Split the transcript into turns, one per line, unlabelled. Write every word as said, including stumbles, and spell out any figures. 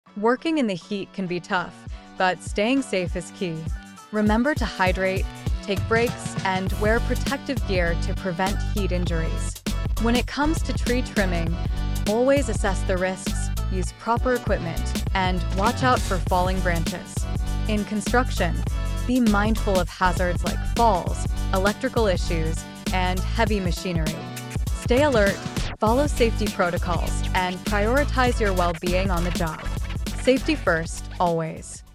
Working in the heat can be tough, but staying safe is key. Remember to hydrate, take breaks, and wear protective gear to prevent heat injuries. When it comes to tree trimming, always assess the risks, use proper equipment, and watch out for falling branches. In construction, be mindful of hazards like falls, electrical issues, and heavy machinery. Stay alert, follow safety protocols, and prioritize your well-being on the job. Safety first, always.